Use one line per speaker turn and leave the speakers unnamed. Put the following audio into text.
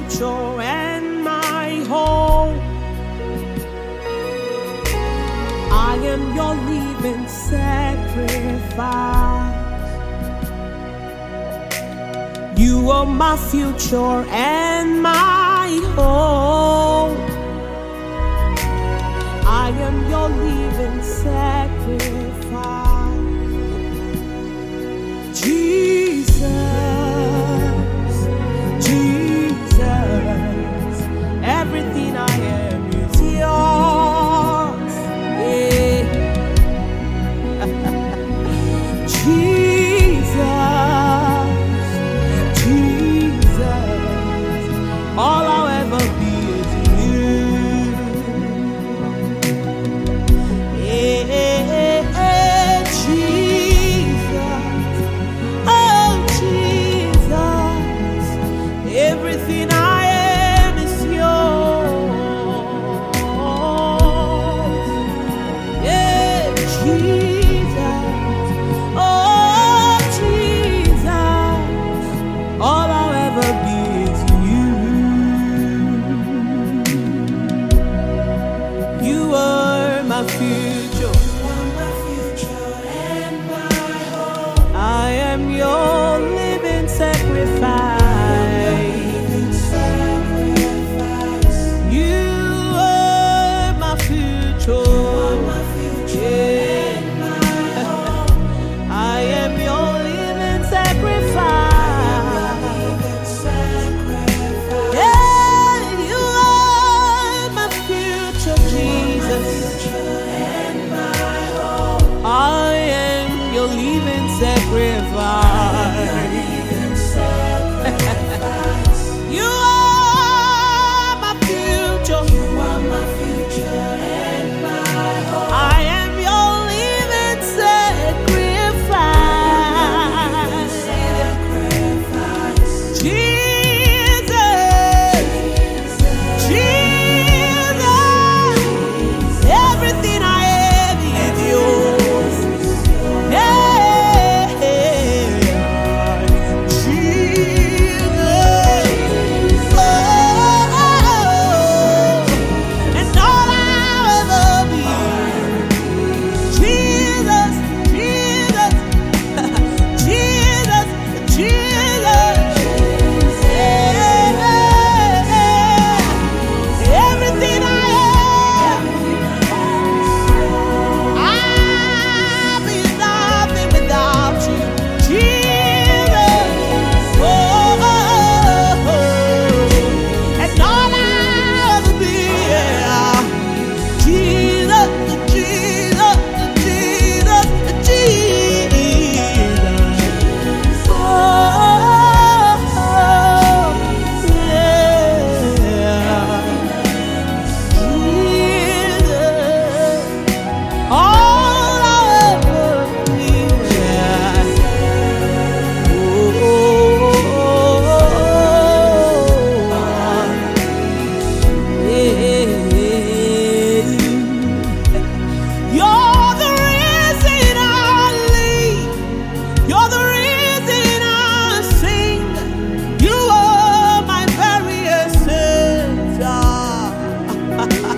future and my hope. I am your living sacrifice. You are my future and my hope. I am your living sacrifice. Jesus, Jesus, everything I am is yours. Yeah. Jesus, Jesus, all I'll ever be is you. Yeah, Jesus, oh Jesus, everything I am is yours. Yeah, Jesus, oh Jesus, all I'll ever be is you. You are my future. I am your living sacrifice. You are my future. Yeah. I am your living sacrifice. Yeah, you are my future, Jesus. I am your living sacrifice. You are my future. I am your living sacrifice. Jesus, Jesus, everything I am is yours. Yeah, Jesus, oh, and all I'll ever be. Jesus, Jesus, Jesus, Jesus, yeah, everything I am. I'll be nothing without you, Jesus. Oh, and all I'll ever be, yeah. Jesus, Jesus, Jesus, Jesus. Oh, yeah. Jesus. All I'll ever be, yeah. You're the reason I live. You're the reason I sing. You are my very essence.